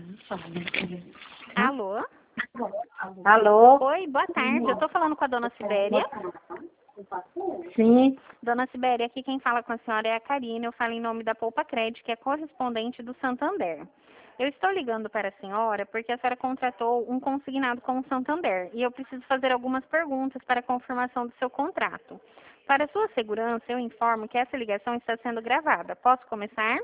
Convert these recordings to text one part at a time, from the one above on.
Alô? Alô? Oi, boa tarde. Eu estou falando com a dona Sibéria. Sim, Dona Sibéria, aqui quem fala com a senhora é a Karina. Eu falo em nome da Poupa Cred, que é correspondente do Santander. Eu estou ligando para a senhora porque a senhora contratou um consignado com o Santander e eu preciso fazer algumas perguntas para a confirmação do seu contrato. Para sua segurança, eu informo que essa ligação está sendo gravada. Posso começar?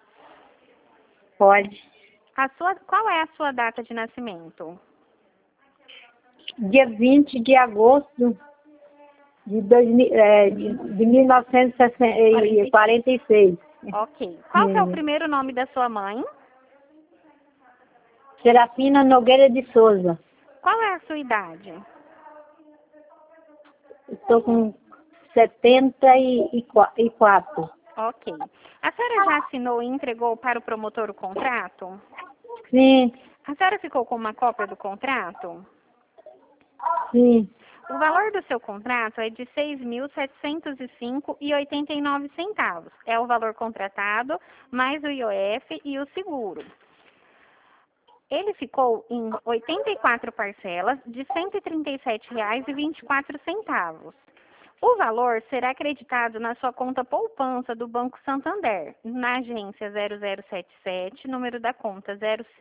pode. Qual é a sua data de nascimento? Dia 20 de agosto de 1946. Ok. Qual que é o primeiro nome da sua mãe? Serafina Nogueira de Souza. Qual é a sua idade? Estou com 74. Ok. A senhora já assinou e entregou para o promotor o contrato? Sim, A senhora ficou com uma cópia do contrato? sim, O valor do seu contrato é de R$ 6.705,89. É o valor contratado, mais o IOF e o seguro. Ele ficou em 84 parcelas de R$ 137,24. O valor será acreditado na sua conta poupança do Banco Santander, na agência 0077, número da conta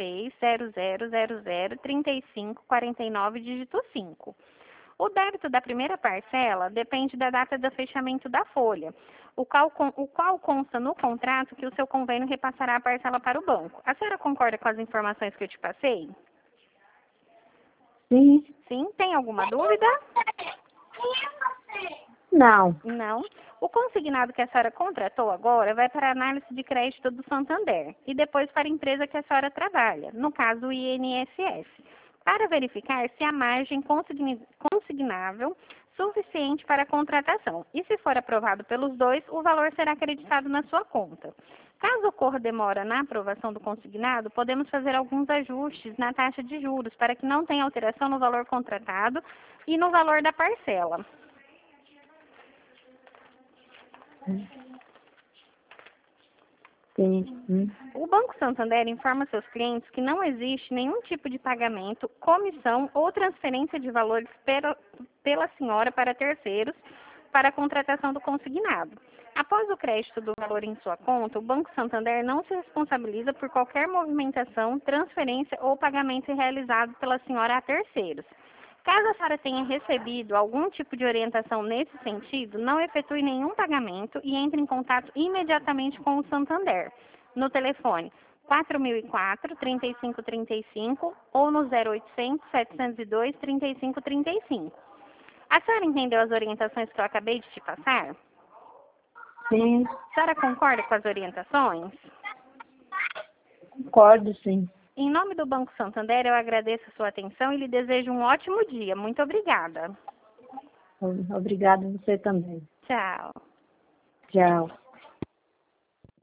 0600003549, dígito 5. O débito da primeira parcela depende da data do fechamento da folha, o qual consta no contrato que o seu convênio repassará a parcela para o banco. A senhora concorda com as informações que eu te passei? sim. Sim? Tem alguma dúvida? Não, Não. O consignado que a senhora contratou agora vai para a análise de crédito do Santander e depois para a empresa que a senhora trabalha, no caso o INSS, para verificar se há margem consignável suficiente para a contratação. E se for aprovado pelos dois, o valor será acreditado na sua conta. Caso ocorra demora na aprovação do consignado, podemos fazer alguns ajustes na taxa de juros para que não tenha alteração no valor contratado e no valor da parcela. sim. O Banco Santander informa seus clientes que não existe nenhum tipo de pagamento, comissão ou transferência de valores pela senhora para terceiros para a contratação do consignado. Após o crédito do valor em sua conta, o Banco Santander não se responsabiliza por qualquer movimentação, transferência ou pagamento realizado pela senhora a terceiros. Caso a senhora tenha recebido algum tipo de orientação nesse sentido, não efetue nenhum pagamento e entre em contato imediatamente com o Santander, no telefone 4004-3535 ou no 0800-702-3535. A senhora entendeu as orientações que eu acabei de te passar? Sim, A senhora concorda com as orientações? concordo, sim. Em nome do Banco Santander, eu agradeço a sua atenção e lhe desejo um ótimo dia. Muito obrigada. Obrigada a você também. Tchau. Tchau.